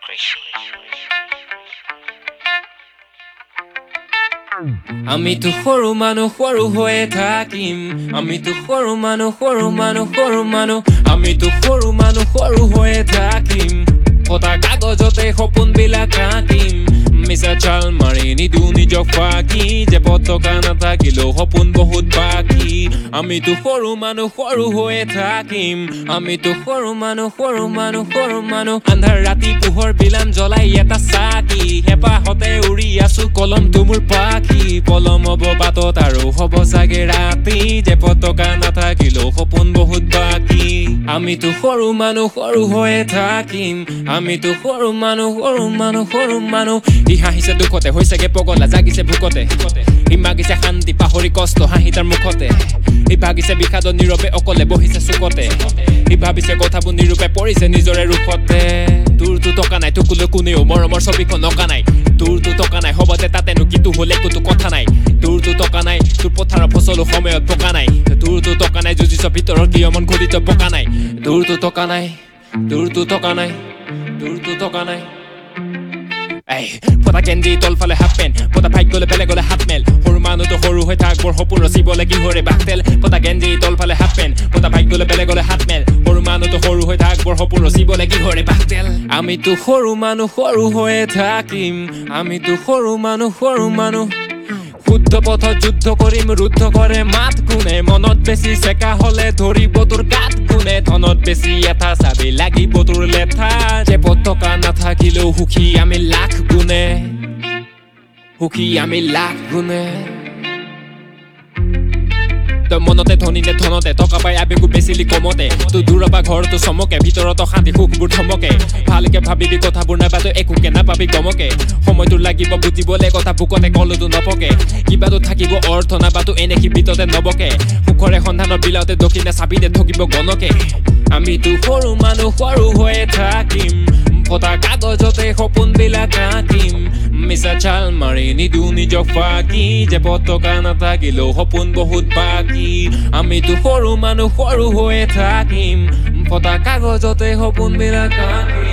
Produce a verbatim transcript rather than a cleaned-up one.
আমি তো সৰু মানুহ সৰু হৈয়ে থাকিম আমি তো সৰু মানুহ সৰু মানুহ সৰু মানুহ আমি তো সৰু মানুহ সৰু হৈয়ে থাকিম ফটা কাগজতে সপোন বিলাক আঁকিম মিছা চাল মাৰি নিদিও নিজক ফাঁকি যে পতকা নাথাকিলেও সপোন বহুত বাকী আমি তো সৰু মানুহ সৰু হৈয়ে থাকিম আমি তো সৰু মানুহ সৰু মানুহ সৰু মানুহ আন্ধাৰ ৰাতি পোহৰ বিলান জ্বলাই এটা চাকি হেঁপাহতে উৰি আছো কলম তুমুৰ পাখি পলম হ'ব বাটত আৰু হ'ব চাগে ৰাতি যে পতকা নাথাকিলেও সপোন বহুত বাকী আমি তো সৰু মানুহ সৰু হৈয়ে থাকিম আমি তো সৰু মানুহ সৰু মানুহ সৰু মানুহ ই হাঁহিছে দুখতে হৈছেগে পগলা জাগিছে ভোকতে ই মাগিছে শান্তি পাহৰি কষ্ট হাঁহি তাৰ মুখতে ই ভাগিছে বিষাদত নীৰৱে অকলে বহিছে চুকতে ই ভাবিছে কথাবোৰ নিৰূপে পৰিছে নিজৰে ৰূপতে তোৰতো টকা নাই তোকলৈ কোনেও মৰমৰ ছবিখন অঁকা নাই তোৰতো টকা নাই হবতে তাতেনো কিন্তু হলে একোতো কথা নাই তোৰতো টকা নাই তোৰ পথাৰৰ ফচলো সময়ত পকা নাই তোৰতো টকা নাই যুঁজিছ ভিতৰৰ কিয়মন ঘূৰিত পকা নাই তোৰতো টকা নাই তোৰতো টকা নাই তোৰতো টকা নাই এই ফটা কেন্দ্ৰি তলফালে হাফ পেণ্ট ফটা ফাইট গ'লে বেলেগ গ'লে হাত মেল সৰু মানুহতো সৰু হৈ থাক বৰ সপোন ৰচিবলে কি হৰে বাঘতেল ফটা কেন্দ্ৰি তলফালে হাফ পেণ্ট ফটা ফাইট গ'লে বেলেগ গ'লে হাত মেল সৰু মানুহতো সৰু হৈ থাক বৰ সপোন ৰচিবলে কি হৰে বাঘতেল আমিতো সৰু মানুহ সৰু হৈয়ে থাকিম আমিতো সৰু মানুহ সৰু মানুহ শুদ্ধ পথত যুদ্ধ কৰিম ৰুদ্ধ কৰে মাত কোনে মনত বেছি চেকা হলে ধৰিব তোৰ গাত কোনে ধনত বেছি এটা চাবি লাগিব তোৰ লেঠা যে পতকা নাথাকিলেও সুখী আমি লাখ গুণে সুখী আমি লাখ গুণে তই মনতে ধনীনে ধনতে টকা পাই আবেগো বেচিলি কমতে তোৰ দূৰৰ পৰা ঘৰতো চমকে ভিতৰত শান্তি সুখবোৰ থমকে ভালকে ভাবিবি কথাবোৰ নাইবা তই একোকে নাপাবি গমকে সময়টো লাগিব বুজিবলে কথা বুকতে কলতো নপকে কিবাতো থাকিব অৰ্থ নাইবাতো এনে শিবিততে নবকে সুখৰে সন্ধানৰ বিলাওতে দক্ষিণে চাবিতে থকিব গণকে আমিতো সৰু মানুহ সৰু হৈয়ে থাকিম ফটা কাগজতে সপোন বিলাক আঁকিম মিছা চাল মাৰি নিদিও নিজক ফাঁকি যে পতকা নাথাকিলেও সপোন বহুত বাকী আমিতো সৰু মানুহ সৰু হৈয়ে থাকিম ফটা কাগজতে সপোন বিলাক আঁকিম